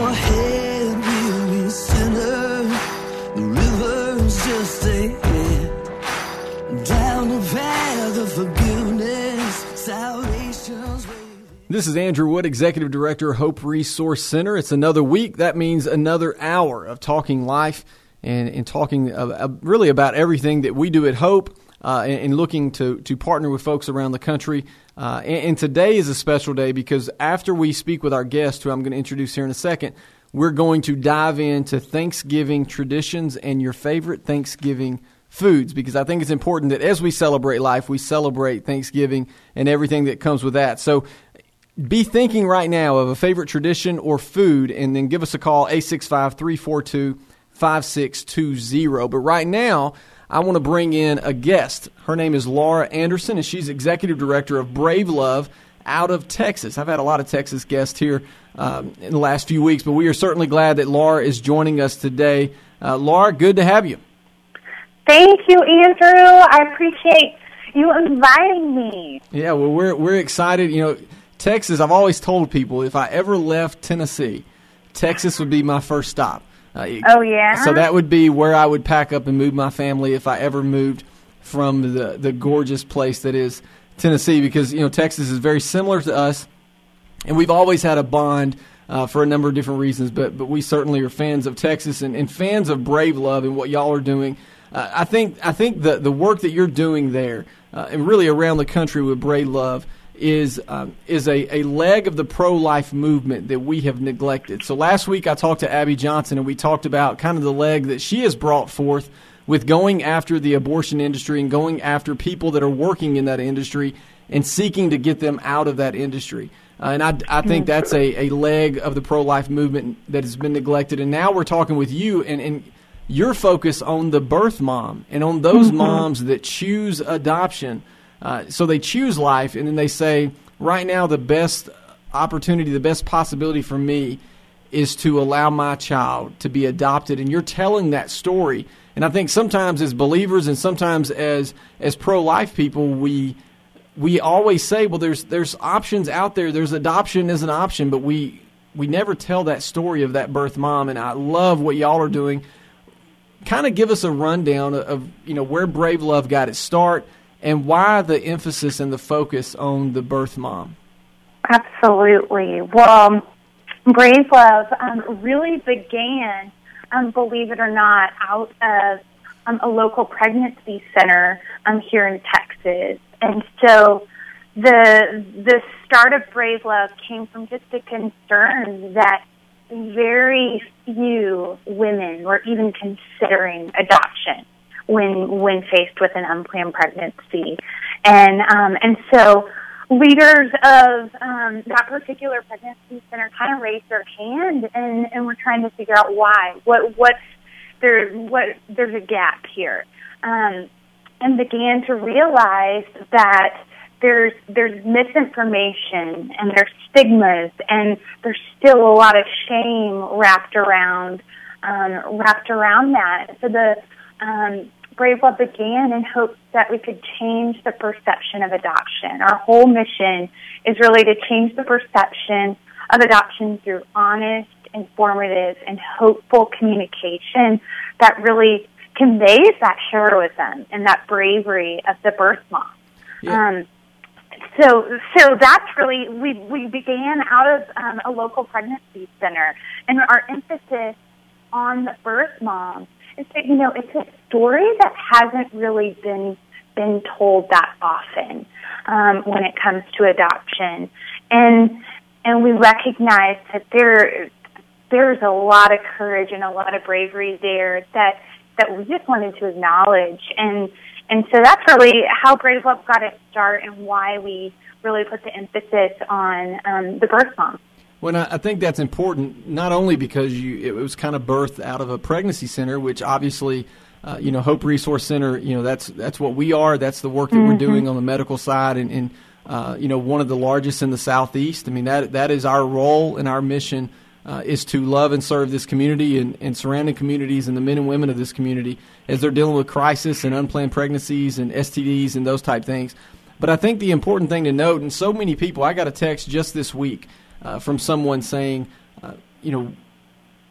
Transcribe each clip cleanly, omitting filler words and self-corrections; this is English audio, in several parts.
ahead, weary sinner. The river's just ahead. Down the path of forgiveness, salvation's way. This is Andrew Wood, Executive Director, Hope Resource Center. It's another week. That means another hour of talking life and talking really about everything that we do at Hope and looking to partner with folks around the country. And today is a special day because after we speak with our guest, who I'm going to introduce here in a second, we're going to dive into Thanksgiving traditions and your favorite Thanksgiving foods, because I think it's important that as we celebrate life, we celebrate Thanksgiving and everything that comes with that. So be thinking right now of a favorite tradition or food, and then give us a call, 865-342-5620. But right now, I want to bring in a guest. Her name is Laura Anderson, and she's Executive Director of Brave Love out of Texas. I've had a lot of Texas guests here in the last few weeks, but we are certainly glad that Laura is joining us today. Laura, good to have you. Thank you, Andrew. I appreciate you inviting me. Yeah, well, we're excited. You know, Texas, I've always told people if I ever left Tennessee, Texas would be my first stop. Oh, yeah? So that would be where I would pack up and move my family if I ever moved from the gorgeous place that is Tennessee, because, you know, Texas is very similar to us, and we've always had a bond for a number of different reasons, but we certainly are fans of Texas and fans of Brave Love and what y'all are doing. I think the work that you're doing there and really around the country with Brave Love is a leg of the pro-life movement that we have neglected. So last week I talked to Abby Johnson, and we talked about kind of the leg that she has brought forth with going after the abortion industry and going after people that are working in that industry and seeking to get them out of that industry. And I think that's a leg of the pro-life movement that has been neglected. And now we're talking with you and your focus on the birth mom and on those moms that choose adoption. So they choose life, and then they say, right now the best opportunity, the best possibility for me is to allow my child to be adopted. And you're telling that story. And I think sometimes as believers and sometimes as pro-life people, we always say, well, there's options out there. There's adoption as an option, but we never tell that story of that birth mom. And I love what y'all are doing. Kind of give us a rundown of where Brave Love got its start, and why the emphasis and the focus on the birth mom? Absolutely. Well, Brave Love really began, believe it or not, out of a local pregnancy center here in Texas. And so the start of Brave Love came from just a concern that very few women were even considering adoption when faced with an unplanned pregnancy. And so leaders of that particular pregnancy center kind of raised their hand and were trying to figure out why. There's a gap here. And began to realize that there's misinformation and there's stigmas and there's still a lot of shame wrapped around that. So the Brave Love began in hopes that we could change the perception of adoption. Our whole mission is really to change the perception of adoption through honest, informative, and hopeful communication that really conveys that heroism and that bravery of the birth mom. Yeah. So that's really, we began out of a local pregnancy center, and our emphasis on the birth mom is that, it's a story that hasn't really been told that often when it comes to adoption. And we recognize that there's a lot of courage and a lot of bravery there that we just wanted to acknowledge. And so that's really how Brave Love got its start and why we really put the emphasis on the birth mom. Well, I think that's important, not only because it was kind of birthed out of a pregnancy center, which obviously, Hope Resource Center, that's what we are. That's the work that we're doing on the medical side, and one of the largest in the Southeast. I mean, that is our role and our mission is to love and serve this community and surrounding communities and the men and women of this community as they're dealing with crisis and unplanned pregnancies and STDs and those type things. But I think the important thing to note, and so many people, I got a text just this week from someone saying,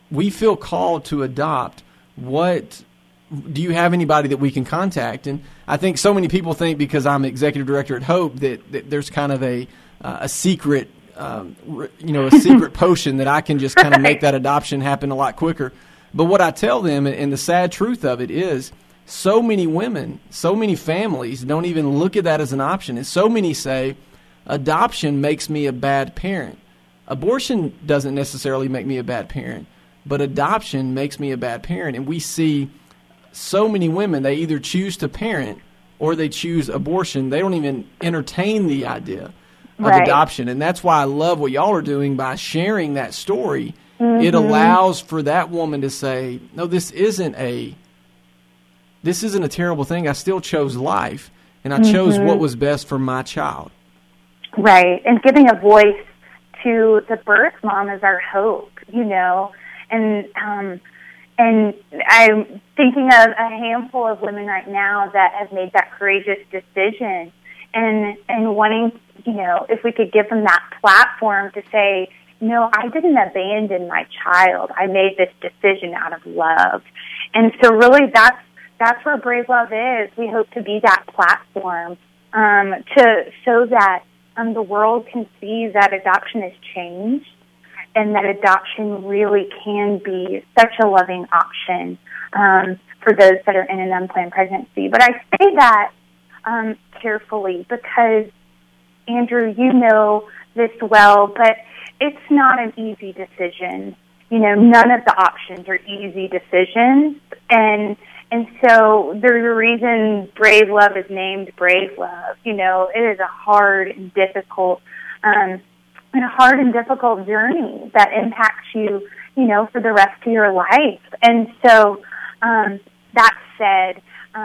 we feel called to adopt, do you have anybody that we can contact? And I think so many people think because I'm executive director at Hope that there's kind of a secret, a secret potion that I can just kind of make that adoption happen a lot quicker. But what I tell them, and the sad truth of it is, so many women, so many families don't even look at that as an option. And so many say, adoption makes me a bad parent. Abortion doesn't necessarily make me a bad parent, but adoption makes me a bad parent. And we see so many women, they either choose to parent or they choose abortion. They don't even entertain the idea of adoption. And that's why I love what y'all are doing by sharing that story. Mm-hmm. It allows for that woman to say, no, this isn't a terrible thing. I still chose life, and I chose what was best for my child. Right. And giving a voice to the birth mom is our hope, and I'm thinking of a handful of women right now that have made that courageous decision and wanting, if we could give them that platform to say, no, I didn't abandon my child. I made this decision out of love. And so really that's where Brave Love is. We hope to be that platform so that the world can see that adoption has changed and that adoption really can be such a loving option for those that are in an unplanned pregnancy. But I say that carefully because, Andrew, you know this well, but it's not an easy decision. None of the options are easy decisions. And so there's a reason Brave Love is named Brave Love. It is a hard and difficult journey that impacts you, for the rest of your life. And so, that said,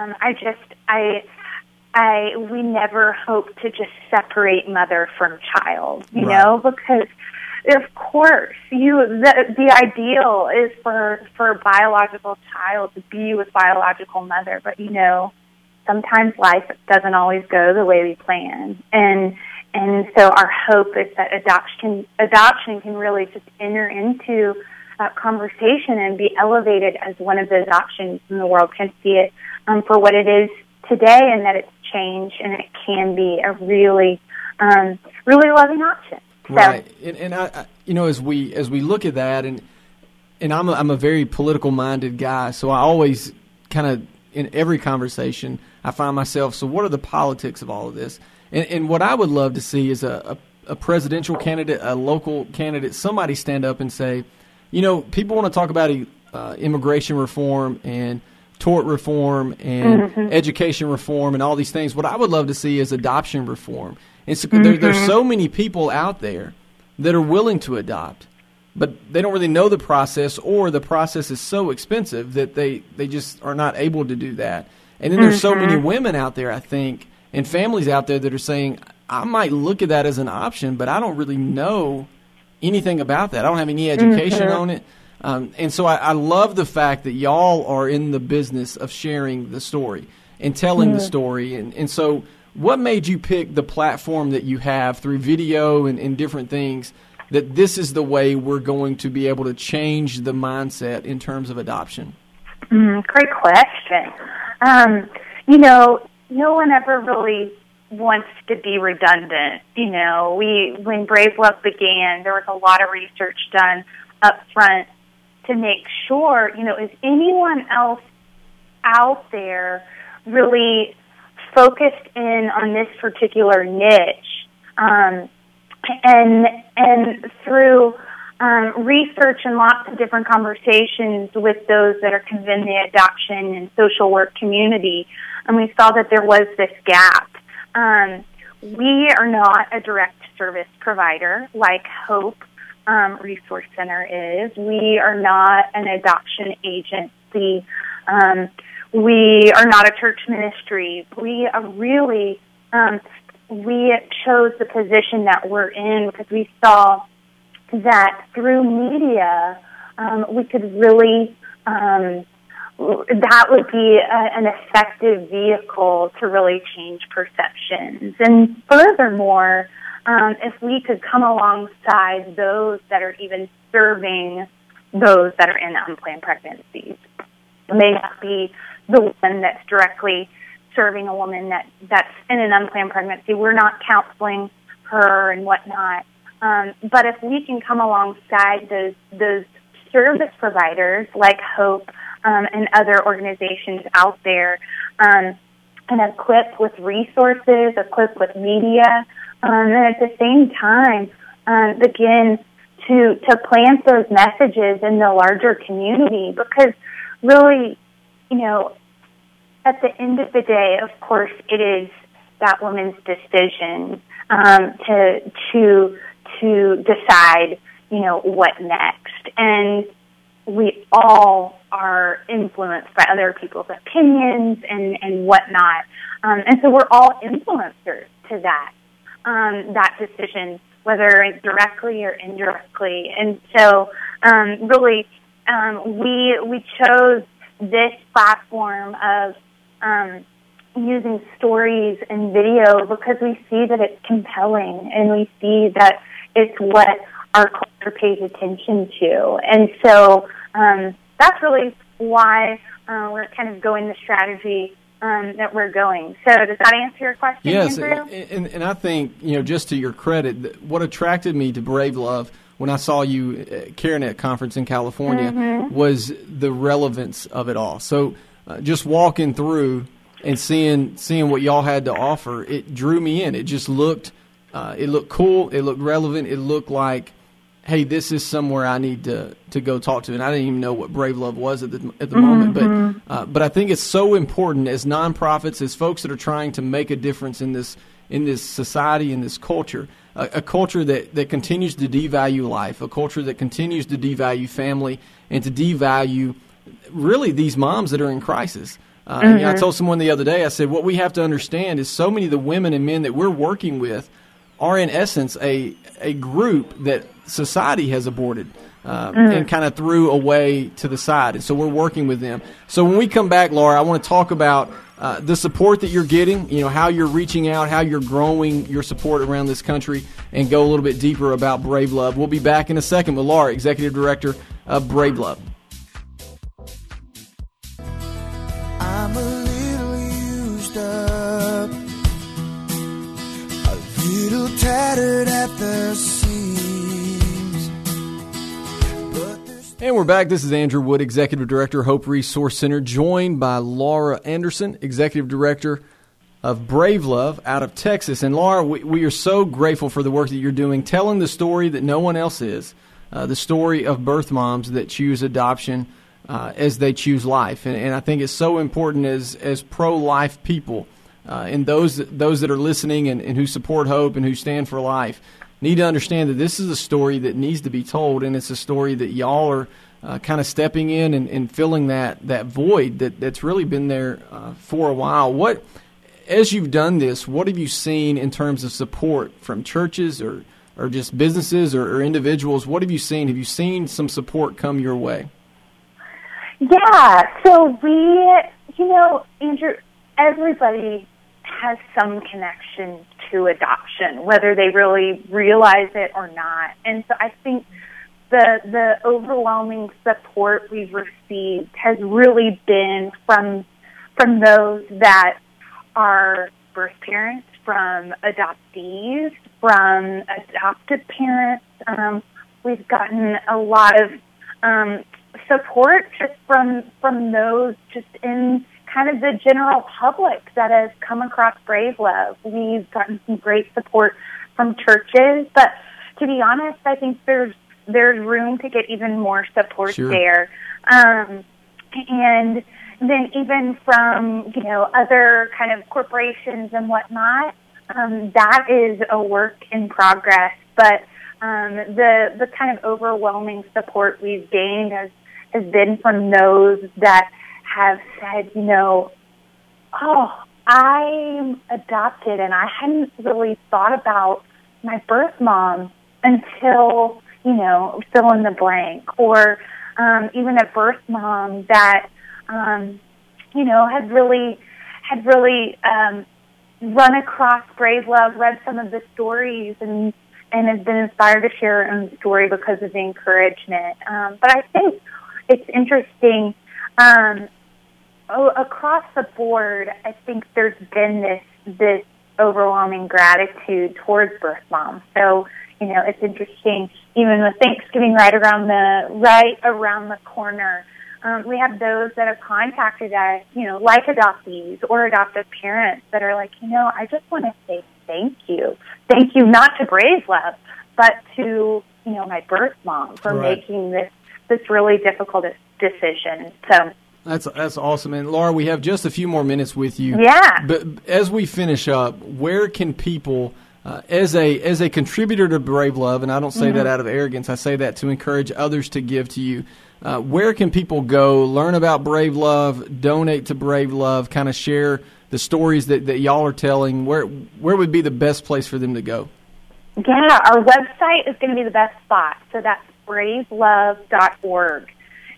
we never hope to just separate mother from child, because of course the ideal is for a biological child to be with biological mother, but sometimes life doesn't always go the way we plan. And so our hope is that adoption can really just enter into that conversation and be elevated as one of those options, and the world can see it for what it is today, and that it's changed and it can be a really, really loving option. So. Right, and I as we look at that, and I'm a very political minded guy, so I always kind of in every conversation I find myself. So what are the politics of all of this? And what I would love to see is a presidential candidate, a local candidate, somebody stand up and say, people want to talk about immigration reform and tort reform and education reform and all these things. What I would love to see is adoption reform. And so there's so many people out there that are willing to adopt, but they don't really know the process, or the process is so expensive that they just are not able to do that. And then there's so many women out there, I think, and families out there that are saying, I might look at that as an option, but I don't really know anything about that. I don't have any education on it. And so I love the fact that y'all are in the business of sharing the story and telling the story. And so what made you pick the platform that you have through video and different things, that this is the way we're going to be able to change the mindset in terms of adoption? Great question. No one ever really wants to be redundant. When Brave Love began, there was a lot of research done up front to make sure, is anyone else out there really focused in on this particular niche? And through research and lots of different conversations with those that are in the adoption and social work community, and we saw that there was this gap. We are not a direct service provider like Hope Resource Center is. We are not an adoption agency. We are not a church ministry. We are really, we chose the position that we're in because we saw that through media, we could really, that would be an effective vehicle to really change perceptions. And furthermore, if we could come alongside those that are even serving those that are in unplanned pregnancies. It may not be the one that's directly serving a woman that's in an unplanned pregnancy. We're not counseling her and whatnot. But if we can come alongside those service providers like Hope and other organizations out there, and equipped with resources, equipped with media, and at the same time begin to plant those messages in the larger community, because really, at the end of the day, of course, it is that woman's decision to decide, what next. And we all are influenced by other people's opinions and whatnot. And so we're all influencers to that decision, whether it's directly or indirectly. And so really we chose this platform of using stories and video because we see that it's compelling and we see that it's what our culture pays attention to. And so that's really why we're kind of going the strategy that we're going. So does that answer your question, yes, Andrew? And I think, just to your credit, what attracted me to Brave Love when I saw you at CareNet conference in California was the relevance of it all. So just walking through and seeing what y'all had to offer, it drew me in. It just looked cool. It looked relevant. It looked like, hey, this is somewhere I need to go talk to. And I didn't even know what Brave Love was at the moment. But I think it's so important as nonprofits, as folks that are trying to make a difference in this society, in this culture, a culture that continues to devalue life, a culture that continues to devalue family and to devalue really these moms that are in crisis. I told someone the other day, I said, what we have to understand is so many of the women and men that we're working with are in essence a group that society has aborted and kind of threw away to the side. And so we're working with them. So when we come back, Laura, I want to talk about the support that you're getting, how you're reaching out, how you're growing your support around this country, and go a little bit deeper about Brave Love. We'll be back in a second with Laura, Executive Director of Brave Love. I'm a little used up, a little tattered at the seams. And we're back. This is Andrew Wood, Executive Director, Hope Resource Center, joined by Laura Anderson, Executive Director of Brave Love out of Texas. And Laura, we are so grateful for the work that you're doing, telling the story that no one else is, the story of birth moms that choose adoption as they choose life. And I think it's so important as pro-life people and those that are listening and who support Hope and who stand for life need to understand that this is a story that needs to be told, and it's a story that y'all are kind of stepping in and filling that void that's really been there for a while. As you've done this, what have you seen in terms of support from churches or just businesses or individuals? What have you seen? Have you seen some support come your way? Yeah, so Andrew, everybody has some connection to adoption, whether they really realize it or not. And so I think the overwhelming support we've received has really been from those that are birth parents, from adoptees, from adoptive parents. We've gotten a lot of support just from those just in kind of the general public that has come across Brave Love. We've gotten some great support from churches, but to be honest, I think there's room to get even more support there. And then even from, other kind of corporations and whatnot, that is a work in progress. But the kind of overwhelming support we've gained has been from those that have said, I'm adopted and I hadn't really thought about my birth mom until, fill in the blank. Or even a birth mom that, had really run across Brave Love, read some of the stories and and have been inspired to share our own story because of the encouragement. But I think it's interesting, across the board, I think there's been this overwhelming gratitude towards birth moms. So, it's interesting, even with Thanksgiving right around the corner, we have those that have contacted us, like adoptees or adoptive parents that are like, I just want to say thank you. Thank you not to Brave Love, but to, my birth mom for making this really difficult decision. So that's awesome. And Laura, we have just a few more minutes with you. Yeah. But as we finish up, where can people, as a contributor to Brave Love, and I don't say that out of arrogance, I say that to encourage others to give to you, where can people go, learn about Brave Love, donate to Brave Love, kind of share the stories that y'all are telling? Where would be the best place for them to go? Yeah, our website is going to be the best spot. So that's bravelove.org.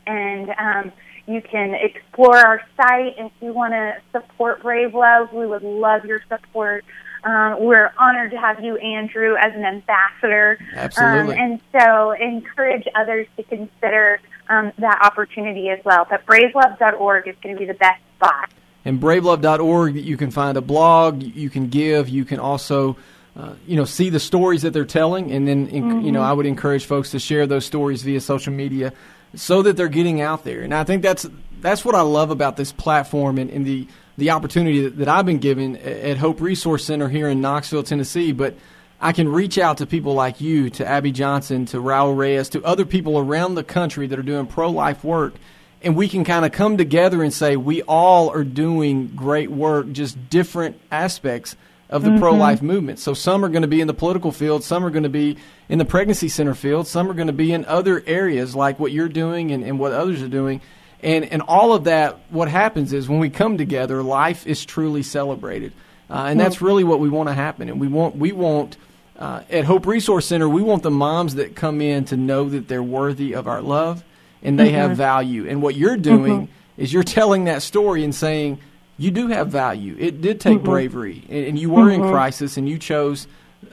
And you can explore our site. If you want to support Brave Love, we would love your support. We're honored to have you, Andrew, as an ambassador. Absolutely. And so encourage others to consider that opportunity as well. But bravelove.org is going to be the best spot. And bravelove.org, you can find a blog, you can give, you can also see the stories that they're telling, and then I would encourage folks to share those stories via social media so that they're getting out there. And I think that's what I love about this platform and the opportunity that I've been given at Hope Resource Center here in Knoxville, Tennessee. But I can reach out to people like you, to Abby Johnson, to Raul Reyes, to other people around the country that are doing pro-life work, and we can kind of come together and say we all are doing great work, just different aspects of the pro-life movement. So some are going to be in the political field, some are going to be in the pregnancy center field, some are going to be in other areas like what you're doing and what others are doing. And all of that, what happens is when we come together, life is truly celebrated. And that's really what we want to happen. And we want at Hope Resource Center, we want the moms that come in to know that they're worthy of our love and they have value. And what you're doing is you're telling that story and saying, you do have value. It did take bravery, and you were in crisis, and you chose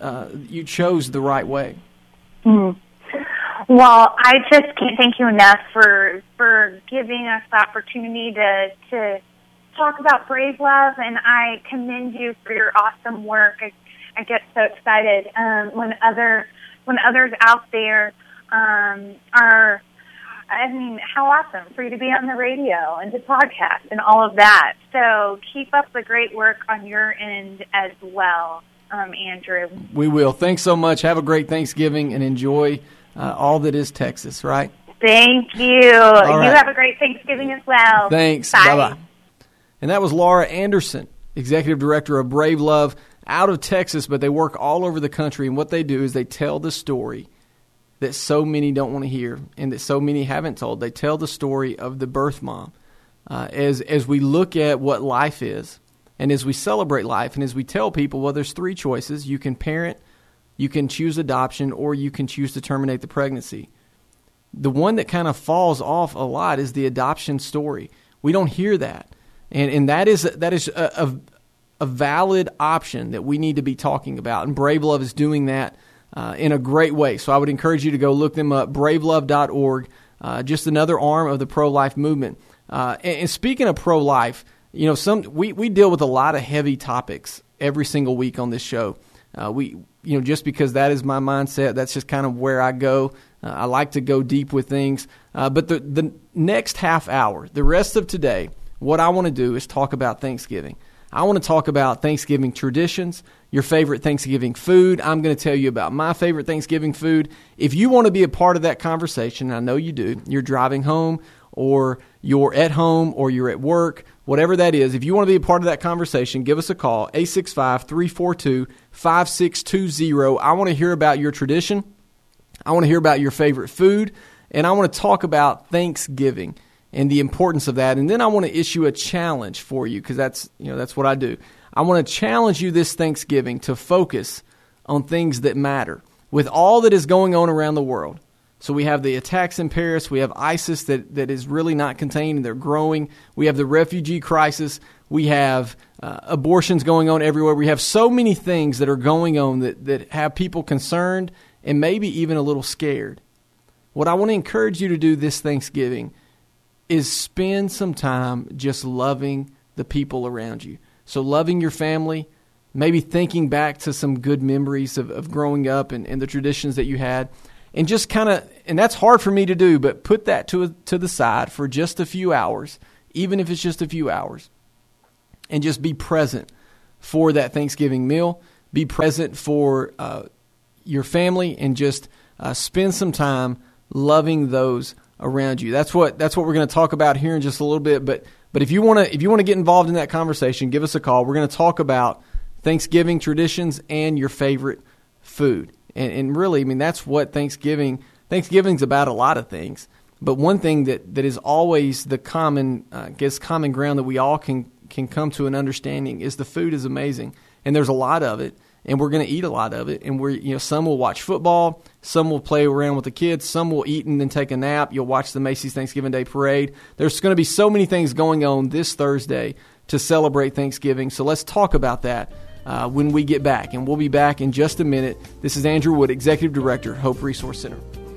the right way. Well, I just can't thank you enough for giving us the opportunity to talk about Brave Love, and I commend you for your awesome work. I get so excited when others out there are. I mean, how awesome for you to be on the radio and to podcast and all of that. So keep up the great work on your end as well, Andrew. We will. Thanks so much. Have a great Thanksgiving and enjoy all that is Texas, right? Thank you. Right. You have a great Thanksgiving as well. Thanks. Bye. Bye-bye. And that was Laura Anderson, Executive Director of Brave Love out of Texas, but they work all over the country. And what they do is they tell the story that so many don't want to hear and that so many haven't told. They tell the story of the birth mom. As we look at what life is and as we celebrate life and as we tell people, well, there's three choices. You can parent, you can choose adoption, or you can choose to terminate the pregnancy. The one that kind of falls off a lot is the adoption story. We don't hear that. And that is a valid option that we need to be talking about. And Brave Love is doing that in a great way. So I would encourage you to go look them up, bravelove.org, just another arm of the pro-life movement. And speaking of pro-life, we deal with a lot of heavy topics every single week on this show. Just because that is my mindset, that's just kind of where I go. I like to go deep with things. But the next half hour, the rest of today, what I want to do is talk about Thanksgiving. I want to talk about Thanksgiving traditions, your favorite Thanksgiving food. I'm going to tell you about my favorite Thanksgiving food. If you want to be a part of that conversation, I know you do, you're driving home or you're at home or you're at work, whatever that is, if you want to be a part of that conversation, give us a call, 865-342-5620. I want to hear about your tradition. I want to hear about your favorite food, and I want to talk about Thanksgiving and the importance of that. And then I want to issue a challenge for you because that's what I do. I want to challenge you this Thanksgiving to focus on things that matter with all that is going on around the world. So we have the attacks in Paris. We have ISIS that is really not contained and they're growing. We have the refugee crisis. We have abortions going on everywhere. We have so many things that are going on that have people concerned and maybe even a little scared. What I want to encourage you to do this Thanksgiving is spend some time just loving the people around you. So loving your family, maybe thinking back to some good memories of growing up and the traditions that you had. And just kind of, and that's hard for me to do, but put that to the side for just a few hours, even if it's just a few hours. And just be present for that Thanksgiving meal. Be present for your family, and just spend some time loving those around you. That's what we're going to talk about here in just a little bit. But if you want to get involved in that conversation, give us a call. We're going to talk about Thanksgiving traditions and your favorite food. And really, I mean, that's what Thanksgiving's about, a lot of things. But one thing that is always the common ground that we all can come to an understanding is the food is amazing. And there's a lot of it. And we're going to eat a lot of it. And some will watch football, some will play around with the kids, some will eat and then take a nap. You'll watch the Macy's Thanksgiving Day Parade. There's going to be so many things going on this Thursday to celebrate Thanksgiving. So let's talk about that when we get back. And we'll be back in just a minute. This is Andrew Wood, Executive Director, Hope Resource Center.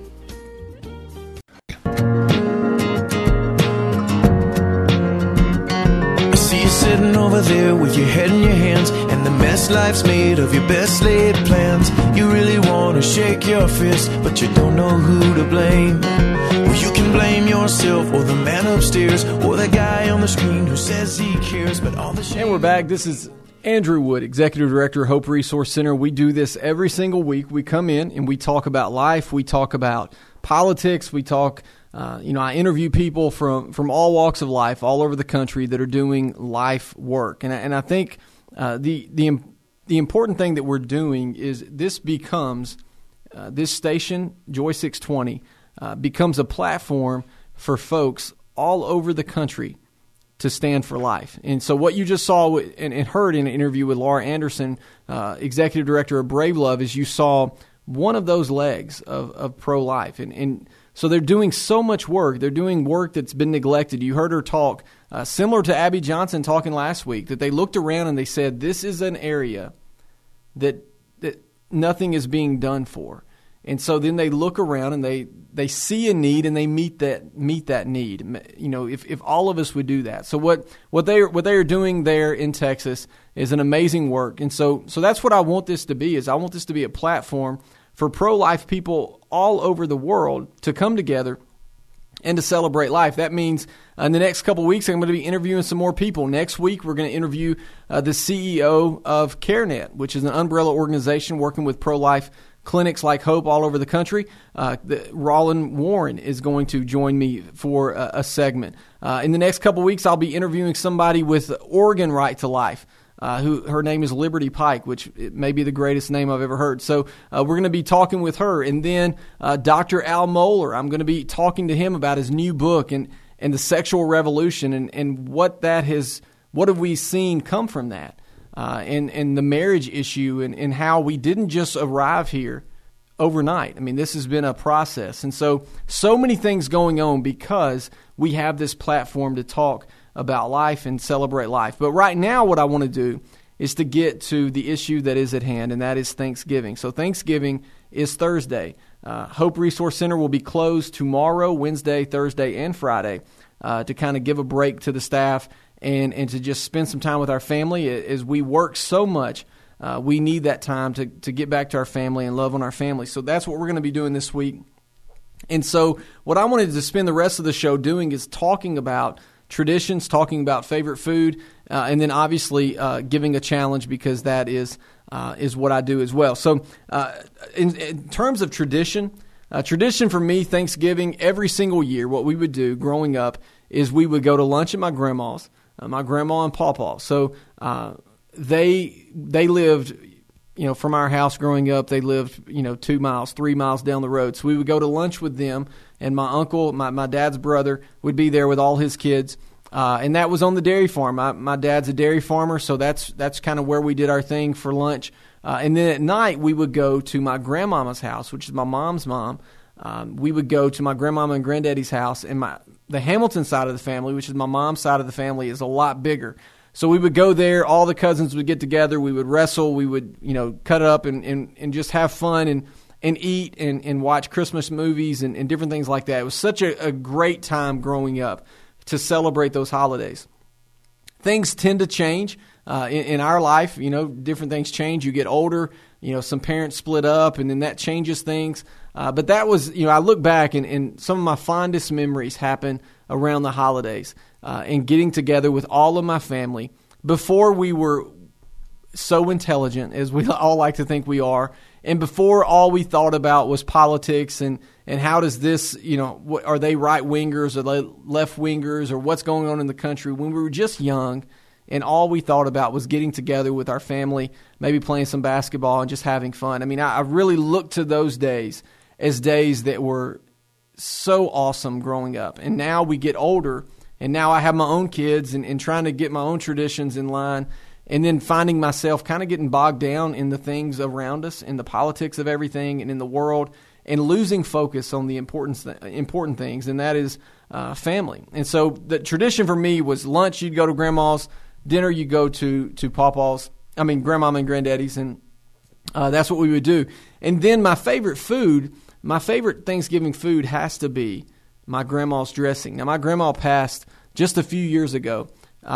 Sitting over there with your head in your hands, and the mess life's made of your best laid plans. You really want to shake your fist, but you don't know who to blame. Well, you can blame yourself, or the man upstairs, or the guy on the screen who says he cares, but all the shame. And we're back. This is Andrew Wood, Executive Director, Hope Resource Center. We do this every single week. We come in and we talk about life. We talk about politics. We talk I interview people from all walks of life, all over the country, that are doing life work. And I think the important thing that we're doing is this becomes, this station, Joy 620, becomes a platform for folks all over the country to stand for life. And so what you just saw and heard in an interview with Laura Anderson, Executive Director of Brave Love, is you saw one of those legs of pro-life. And so they're doing so much work. They're doing work that's been neglected. You heard her talk, similar to Abby Johnson talking last week, that they looked around and they said, this is an area that nothing is being done for. And so then they look around and they see a need and they meet that need. If all of us would do that. So what they are doing there in Texas is an amazing work. And so that's what I want this to be. Is I want this to be a platform for pro-life people all over the world to come together and to celebrate life. That means in the next couple of weeks, I'm going to be interviewing some more people. Next week, we're going to interview the CEO of CareNet, which is an umbrella organization working with pro-life clinics like Hope all over the country. Roland Warren is going to join me for a segment. In the next couple of weeks, I'll be interviewing somebody with Oregon Right to Life. Her name is Liberty Pike, which may be the greatest name I've ever heard. So we're going to be talking with her. And then Dr. Al Mohler, I'm going to be talking to him about his new book and the sexual revolution and what have we seen come from that, and the marriage issue and how we didn't just arrive here overnight. I mean, this has been a process. And so many things going on because we have this platform to talk about life and celebrate life. But right now what I want to do is to get to the issue that is at hand, and that is Thanksgiving. So Thanksgiving is Thursday. Hope Resource Center will be closed tomorrow, Wednesday, Thursday, and Friday to kind of give a break to the staff and to just spend some time with our family. As we work so much, we need that time to get back to our family and love on our family. So that's what we're going to be doing this week. And so what I wanted to spend the rest of the show doing is talking about traditions, talking about favorite food, and then obviously giving a challenge, because that is what I do as well. So in terms of tradition for me, Thanksgiving, every single year, what we would do growing up is we would go to lunch at my grandma's, my grandma and pawpaw. So they lived, from our house growing up, they lived, 2 miles, 3 miles down the road. So we would go to lunch with them, and my uncle, my dad's brother, would be there with all his kids. And that was on the dairy farm. My dad's a dairy farmer, so that's kind of where we did our thing for lunch. And then at night, we would go to my grandmama's house, which is my mom's mom. We would go to my grandmama and granddaddy's house, and the Hamilton side of the family, which is my mom's side of the family, is a lot bigger. So we would go there. All the cousins would get together. We would wrestle. We would, cut it up and just have fun and eat and watch Christmas movies and different things like that. It was such a great time growing up to celebrate those holidays. Things tend to change in our life. Different things change. You get older. Some parents split up, and then that changes things. But that was, I look back, and some of my fondest memories happen around the holidays and getting together with all of my family before we were so intelligent as we all like to think we are, and before all we thought about was politics and how does this, are they right-wingers or they left-wingers or what's going on in the country, when we were just young and all we thought about was getting together with our family, maybe playing some basketball and just having fun. I mean, I really look to those days as days that were so awesome growing up. And now we get older, and now I have my own kids and trying to get my own traditions in line, and then finding myself kind of getting bogged down in the things around us, in the politics of everything and in the world, and losing focus on the important things, and that is family. And so the tradition for me was lunch, you'd go to grandma's, dinner, you go to grandmama and granddaddy's, and that's what we would do. And then my favorite Thanksgiving food has to be my grandma's dressing. Now, my grandma passed just a few years ago.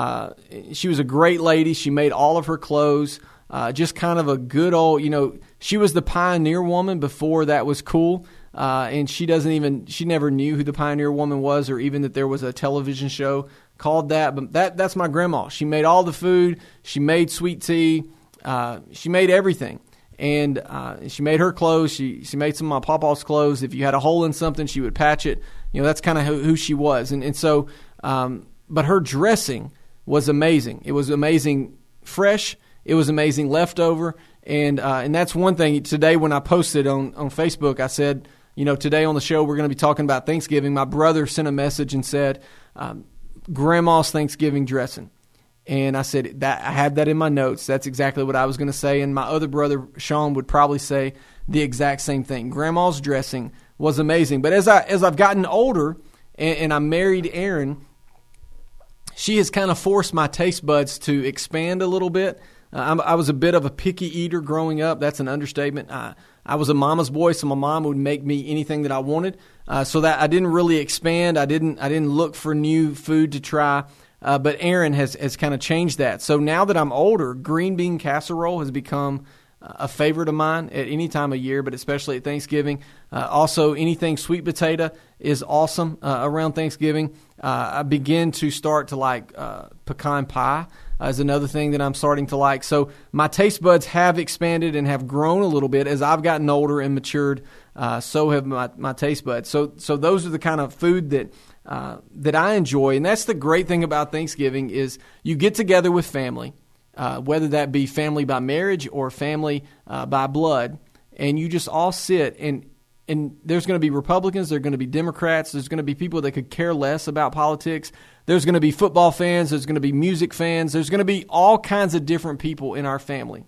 She was a great lady. She made all of her clothes, just kind of a good old, she was the pioneer woman before that was cool. And she never knew who the pioneer woman was, or even that there was a television show called that. But that's my grandma. She made all the food. She made sweet tea. She made everything. And she made her clothes. She made some of my papa's clothes. If you had a hole in something, she would patch it. That's kind of who she was. And so, but her dressing was amazing. It was amazing fresh. It was amazing leftover. And that's one thing. Today when I posted on Facebook, I said, today on the show we're going to be talking about Thanksgiving. My brother sent a message and said, Grandma's Thanksgiving dressing. And I said, that I had that in my notes. That's exactly what I was going to say. And my other brother, Sean, would probably say the exact same thing. Grandma's dressing was amazing. But as I've gotten older and I married Erin, she has kind of forced my taste buds to expand a little bit. I was a bit of a picky eater growing up. That's an understatement. I was a mama's boy, so my mom would make me anything that I wanted. So that I didn't really expand. I didn't look for new food to try. But Erin has kind of changed that. So now that I'm older, green bean casserole has become a favorite of mine at any time of year, but especially at Thanksgiving. Also, anything sweet potato is awesome around Thanksgiving. I begin to start to like pecan pie is another thing that I'm starting to like. So my taste buds have expanded and have grown a little bit as I've gotten older and matured. So have my taste buds. So those are the kind of food that I enjoy. And that's the great thing about Thanksgiving is you get together with family, whether that be family by marriage or family by blood, and you just all sit and there's going to be Republicans, there are going to be Democrats, there's going to be people that could care less about politics, there's going to be football fans, there's going to be music fans, there's going to be all kinds of different people in our family.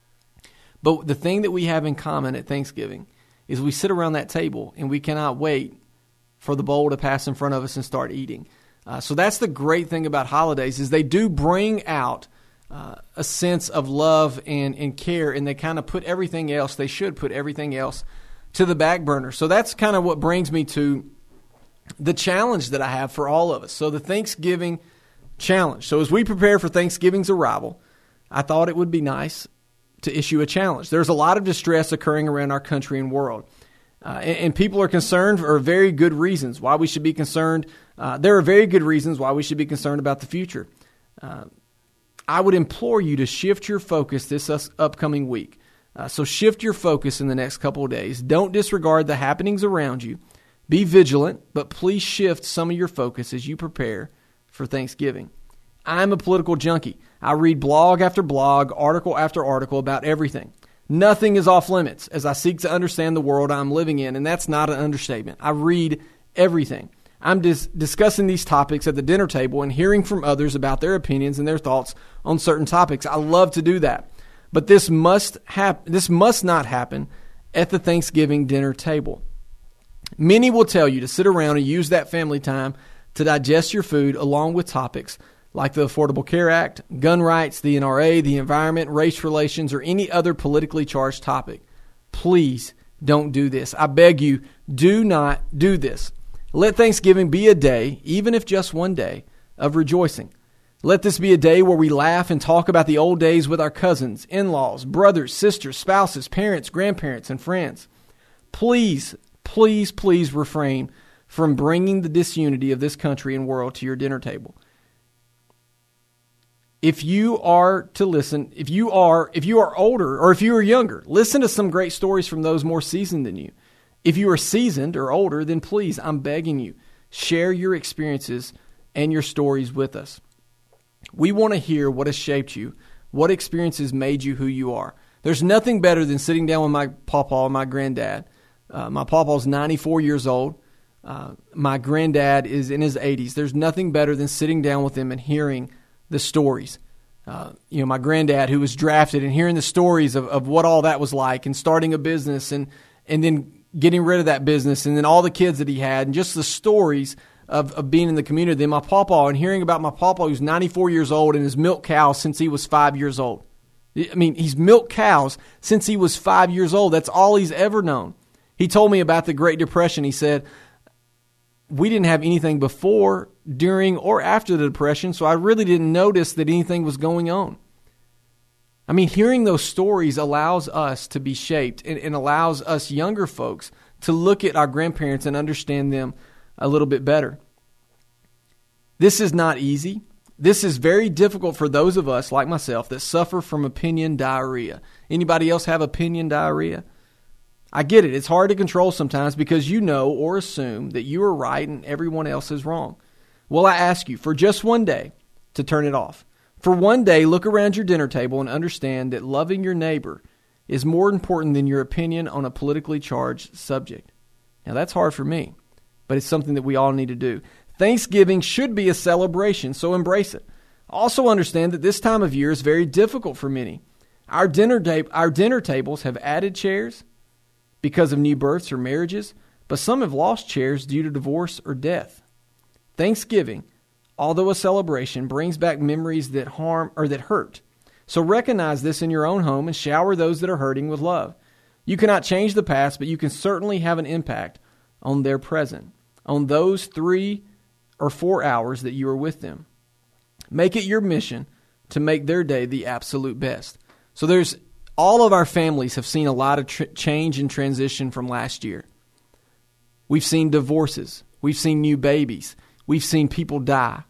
But the thing that we have in common at Thanksgiving is we sit around that table and we cannot wait for the bowl to pass in front of us and start eating. So that's the great thing about holidays is they do bring out a sense of love and care, and they kind of put everything else, they should put everything else to the back burner. So that's kind of what brings me to the challenge that I have for all of us. So the Thanksgiving challenge. So as we prepare for Thanksgiving's arrival, I thought it would be nice to issue a challenge. There's a lot of distress occurring around our country and world. And people are concerned for very good reasons why we should be concerned. There are very good reasons why we should be concerned about the future. I would implore you to shift your focus this upcoming week. So shift your focus in the next couple of days. Don't disregard the happenings around you. Be vigilant, but please shift some of your focus as you prepare for Thanksgiving. I'm a political junkie. I read blog after blog, article after article about everything. Nothing is off limits as I seek to understand the world I'm living in, and that's not an understatement. I read everything. I'm discussing these topics at the dinner table and hearing from others about their opinions and their thoughts on certain topics. I love to do that. But this must not happen at the Thanksgiving dinner table. Many will tell you to sit around and use that family time to digest your food along with topics like the Affordable Care Act, gun rights, the NRA, the environment, race relations, or any other politically charged topic. Please don't do this. I beg you, do not do this. Let Thanksgiving be a day, even if just one day, of rejoicing. Let this be a day where we laugh and talk about the old days with our cousins, in-laws, brothers, sisters, spouses, parents, grandparents, and friends. Please, please, please refrain from bringing the disunity of this country and world to your dinner table. If you are to listen, if you are older or if you are younger, listen to some great stories from those more seasoned than you. If you are seasoned or older, then please, I'm begging you, share your experiences and your stories with us. We want to hear what has shaped you, what experiences made you who you are. There's nothing better than sitting down with my pawpaw and my granddad. My pawpaw's 94 years old. My granddad is in his 80s. There's nothing better than sitting down with him and hearing the stories. My granddad who was drafted, and hearing the stories of what all that was like, and starting a business and then getting rid of that business, and then all the kids that he had, and just the stories of being in the community. Then my pawpaw, and hearing about my pawpaw who's 94 years old and has milked cows since he was 5 years old. I mean, he's milked cows since he was 5 years old. That's all he's ever known. He told me about the Great Depression. He said, we didn't have anything before, during, or after the Depression, so I really didn't notice that anything was going on. I mean, hearing those stories allows us to be shaped and allows us younger folks to look at our grandparents and understand them a little bit better. This is not easy. This is very difficult for those of us, like myself, that suffer from opinion diarrhea. Anybody else have opinion diarrhea? I get it. It's hard to control sometimes because you know or assume that you are right and everyone else is wrong. Well, I ask you for just one day to turn it off. For one day, look around your dinner table and understand that loving your neighbor is more important than your opinion on a politically charged subject. Now, that's hard for me, but it's something that we all need to do. Thanksgiving should be a celebration, so embrace it. Also understand that this time of year is very difficult for many. Our dinner tables have added chairs because of new births or marriages, but some have lost chairs due to divorce or death. Thanksgiving, although a celebration, brings back memories that harm or that hurt. So recognize this in your own home and shower those that are hurting with love. You cannot change the past, but you can certainly have an impact on their present, on those 3 or 4 hours that you are with them. Make it your mission to make their day the absolute best. So all of our families have seen a lot of change and transition from last year. We've seen divorces. We've seen new babies. We've seen people die.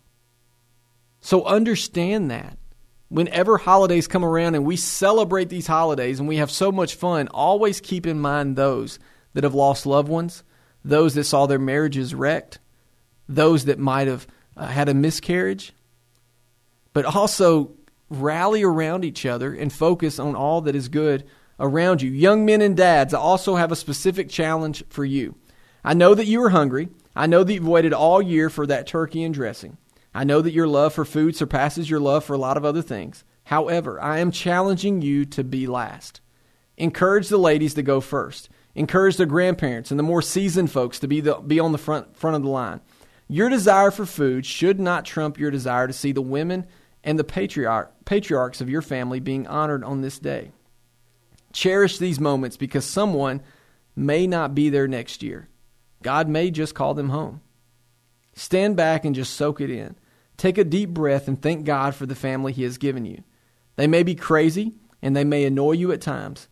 So understand that. Whenever holidays come around and we celebrate these holidays and we have so much fun, always keep in mind those that have lost loved ones, those that saw their marriages wrecked, those that might have had a miscarriage, but also rally around each other and focus on all that is good around you. Young men and dads, I also have a specific challenge for you. I know that you are hungry. I know that you've waited all year for that turkey and dressing. I know that your love for food surpasses your love for a lot of other things. However, I am challenging you to be last. Encourage the ladies to go first. Encourage the grandparents and the more seasoned folks to be on the front of the line. Your desire for food should not trump your desire to see the women and the patriarchs of your family being honored on this day. Cherish these moments because someone may not be there next year. God may just call them home. Stand back and just soak it in. Take a deep breath and thank God for the family He has given you. They may be crazy and they may annoy you at times,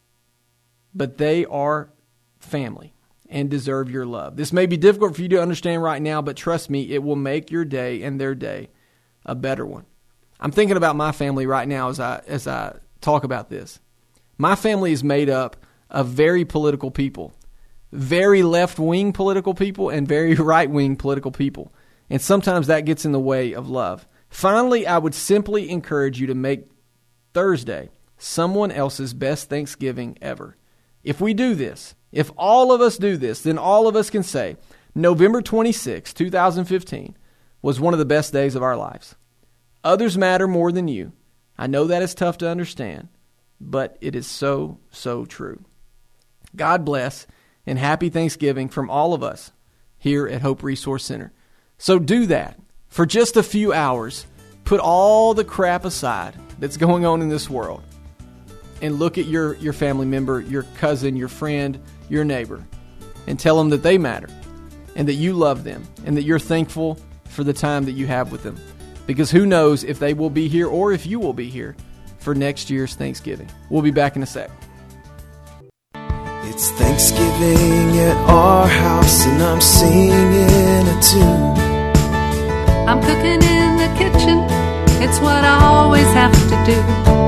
but they are family and deserve your love. This may be difficult for you to understand right now, but trust me, it will make your day and their day a better one. I'm thinking about my family right now as I talk about this. My family is made up of very political people, very left-wing political people and very right-wing political people. And sometimes that gets in the way of love. Finally, I would simply encourage you to make Thursday someone else's best Thanksgiving ever. If we do this, if all of us do this, then all of us can say November 26, 2015 was one of the best days of our lives. Others matter more than you. I know that is tough to understand, but it is so, so true. God bless and happy Thanksgiving from all of us here at Hope Resource Center. So do that for just a few hours. put all the crap aside that's going on in this world and look at your family member, your cousin, your friend, your neighbor, and tell them that they matter and that you love them and that you're thankful for the time that you have with them. Because who knows if they will be here or if you will be here for next year's Thanksgiving. We'll be back in a sec. It's Thanksgiving at our house and I'm singing a tune. I'm cooking in the kitchen, it's what I always have to do.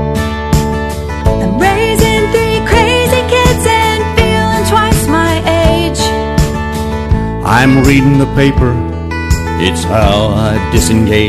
I'm raising 3 crazy kids and feeling twice my age. I'm reading the paper, it's how I disengage.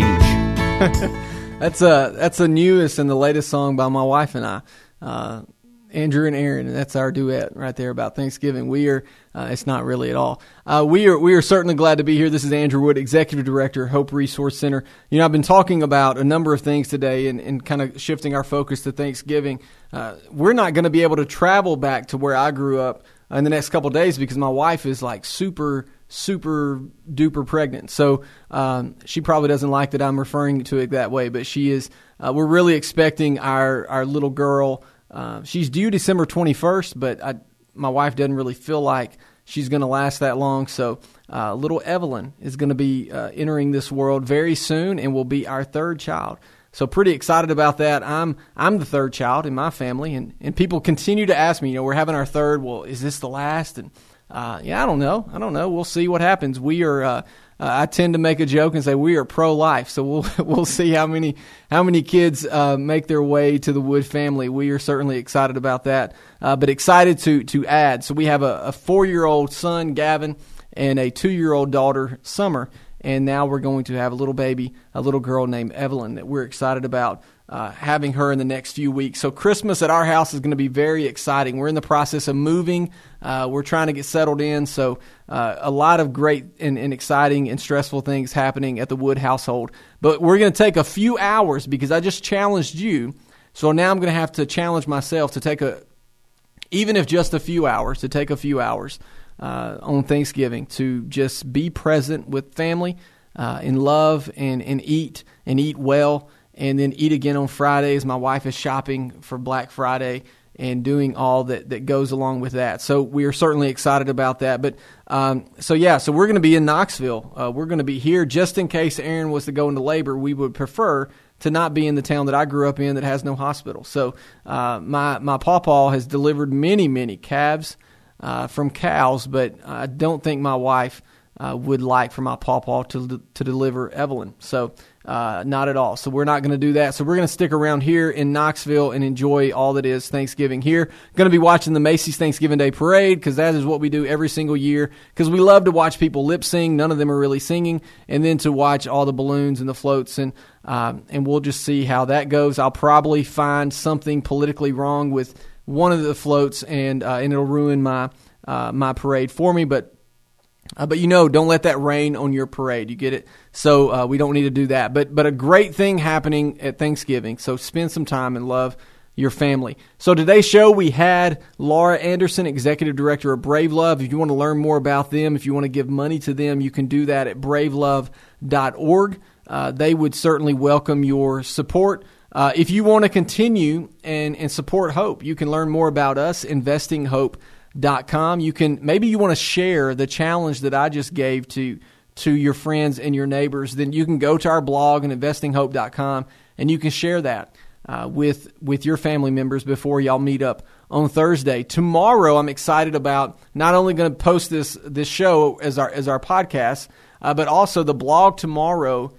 That's the newest and the latest song by my wife and I, Andrew and Aaron, and that's our duet right there about Thanksgiving. We are, it's not really at all. We are certainly glad to be here. This is Andrew Wood, Executive Director, Hope Resource Center. You know, I've been talking about a number of things today and kind of shifting our focus to Thanksgiving. We're not going to be able to travel back to where I grew up in the next couple of days because my wife is like super duper pregnant. So she probably doesn't like that I'm referring to it that way, but she is. We're really expecting our little girl. She's due December 21st, but my wife doesn't really feel like she's going to last that long. So little Evelyn is going to be entering this world very soon and will be our third child. So pretty excited about that. I'm the third child in my family, and people continue to ask me, we're having our third. Well, is this the last? And I don't know. We'll see what happens. We are. I tend to make a joke and say we are pro-life, so we'll see how many kids make their way to the Wood family. We are certainly excited about that, but excited to add. So we have a 4-year-old son, Gavin, and a 2-year-old daughter, Summer, and now we're going to have a little baby, a little girl named Evelyn that we're excited about. Having her in the next few weeks. So Christmas at our house is going to be very exciting. We're in the process of moving. We're trying to get settled in. So a lot of great and exciting and stressful things happening at the Wood household. But we're going to take a few hours because I just challenged you. So now I'm going to have to challenge myself to take even if just a few hours, to take a few hours on Thanksgiving to just be present with family in love and eat well. And then eat again on Fridays. My wife is shopping for Black Friday and doing all that goes along with that. So we are certainly excited about that. But so we're going to be in Knoxville. We're going to be here just in case Aaron was to go into labor. We would prefer to not be in the town that I grew up in that has no hospital. So my pawpaw has delivered many calves from cows, but I don't think my wife would like for my pawpaw to deliver Evelyn. So not at all. So we're not going to do that. So we're going to stick around here in Knoxville and enjoy all that is Thanksgiving here. Going to be watching the Macy's Thanksgiving Day Parade because that is what we do every single year because we love to watch people lip sing. None of them are really singing. And then to watch all the balloons and the floats and we'll just see how that goes. I'll probably find something politically wrong with one of the floats and it'll ruin my parade for me. But don't let that rain on your parade. You get it? So we don't need to do that. But a great thing happening at Thanksgiving. So spend some time and love your family. So today's show, we had Laura Anderson, Executive Director of Brave Love. If you want to learn more about them, if you want to give money to them, you can do that at bravelove.org. They would certainly welcome your support. If you want to continue and support Hope, you can learn more about us, investinghope.com. Maybe you want to share the challenge that I just gave to your friends and your neighbors. Then you can go to our blog and investinghope.com and you can share that with your family members before y'all meet up on Thursday. Tomorrow, I'm excited about not only going to post this show as our podcast, but also the blog tomorrow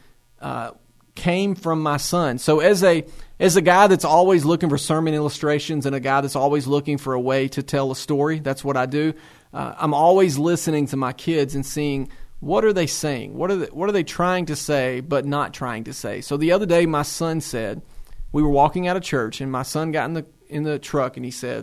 came from my son. So as a guy that's always looking for sermon illustrations and a guy that's always looking for a way to tell a story, that's what I do. I'm always listening to my kids and seeing what are they saying, what are they trying to say but not trying to say. So the other day, my son said, we were walking out of church, and my son got in the truck and he said,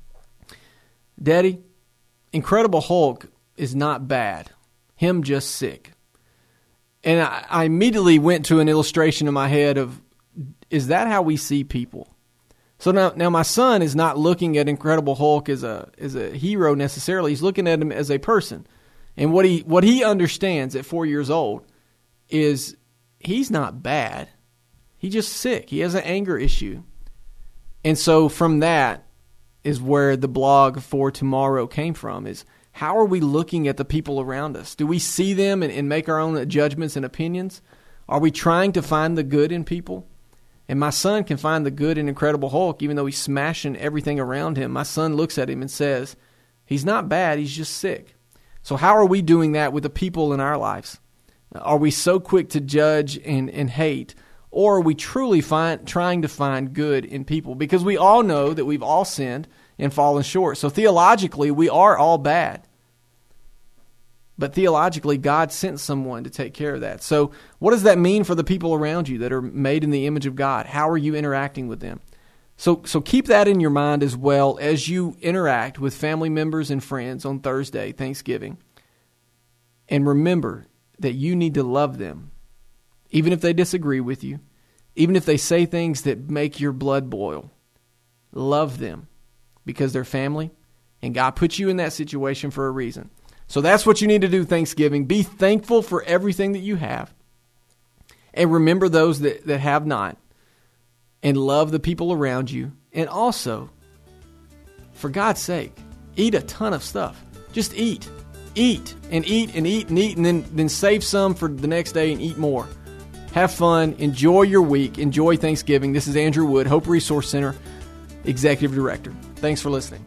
"Daddy, Incredible Hulk is not bad. Him just sick." And I immediately went to an illustration in my head of, is that how we see people? So now my son is not looking at Incredible Hulk as a hero necessarily. He's looking at him as a person. And what he understands at 4 years old is he's not bad. He's just sick. He has an anger issue. And so from that is where the blog for tomorrow came from, is how are we looking at the people around us? Do we see them and make our own judgments and opinions? Are we trying to find the good in people? And my son can find the good in Incredible Hulk, even though he's smashing everything around him. My son looks at him and says, he's not bad, he's just sick. So how are we doing that with the people in our lives? Are we so quick to judge and hate? Or are we truly trying to find good in people? Because we all know that we've all sinned and fallen short. So theologically, we are all bad. But theologically, God sent someone to take care of that. So what does that mean for the people around you that are made in the image of God? How are you interacting with them? So keep that in your mind as well as you interact with family members and friends on Thursday, Thanksgiving. And remember that you need to love them, even if they disagree with you, even if they say things that make your blood boil. Love them because they're family, and God put you in that situation for a reason. So that's what you need to do Thanksgiving. Be thankful for everything that you have. And remember those that have not. And love the people around you. And also, for God's sake, eat a ton of stuff. Just eat. Eat and eat and eat and eat, and then save some for the next day and eat more. Have fun. Enjoy your week. Enjoy Thanksgiving. This is Andrew Wood, Hope Resource Center, Executive Director. Thanks for listening.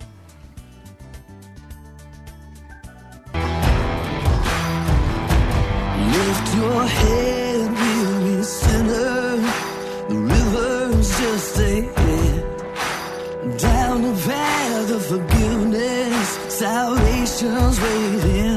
Lift your head, weary sinner. The river's just ahead. Down the path of forgiveness, salvation's waiting.